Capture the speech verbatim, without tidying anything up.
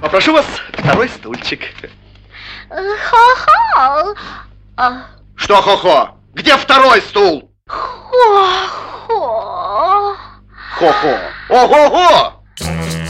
Попрошу вас второй стульчик. Хо-хо. А... Что хо-хо? Где второй стул? Хо-хо. Хо-хо. Ого-го!